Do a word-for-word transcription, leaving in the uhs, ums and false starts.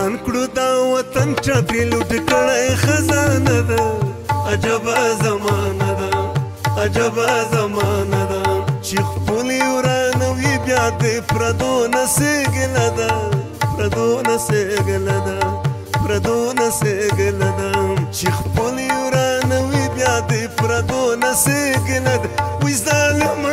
وران کړو دا وطن چاپی لوټ کړی خزانه ده عجبه زمانه ده عجبه زمانه ده چې خپلې ورانوي بیا د پردو نسې ګله ده پردو نسې ګله ده پردو نسې ګله ده چې خپلې ورانوي بیا د پردو نسې ګله ده وي ظالمه